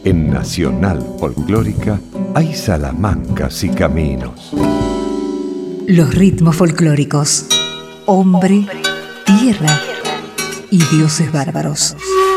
En Nacional Folclórica hay salamancas y caminos. Los ritmos folclóricos. Hombre, tierra y dioses bárbaros.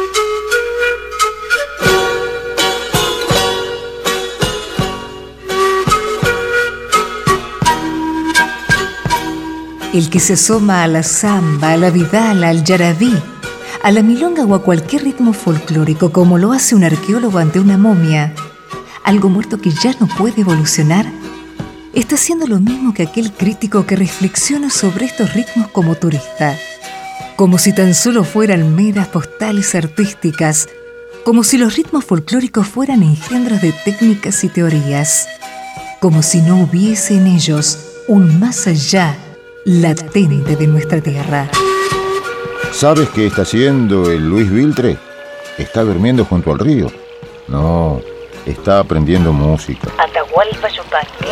El que se asoma a la samba, a la vidala, al yarabí, a la milonga o a cualquier ritmo folclórico, como lo hace un arqueólogo ante una momia, algo muerto que ya no puede evolucionar, está haciendo lo mismo que aquel crítico que reflexiona sobre estos ritmos como turista, como si tan solo fueran meras postales artísticas, como si los ritmos folclóricos fueran engendros de técnicas y teorías, como si no hubiese en ellos un más allá latente de nuestra tierra. ¿Sabes qué está haciendo el Luis Viltre? Está durmiendo junto al río. No, está aprendiendo música. Atahualpa Yupanqui.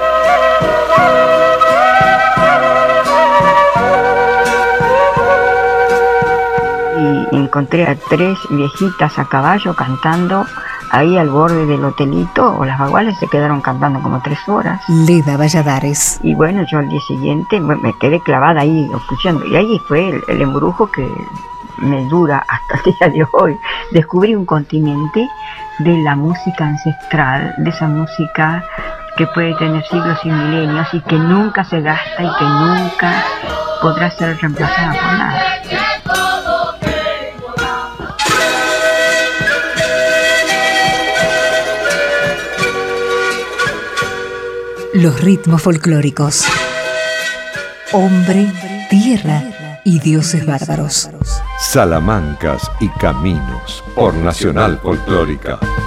Y encontré a 3 viejitas a caballo cantando ahí al borde del hotelito, o las baguales se quedaron cantando como 3 horas. Leda Valladares. Y bueno, yo al día siguiente me quedé clavada ahí escuchando, y ahí fue el embrujo que me dura hasta el día de hoy. Descubrí un continente de la música ancestral, de esa música que puede tener siglos y milenios y que nunca se gasta y que nunca podrá ser reemplazada por nada. Los ritmos folclóricos. Hombre, tierra y dioses bárbaros. Salamancas y caminos por Nacional Folclórica.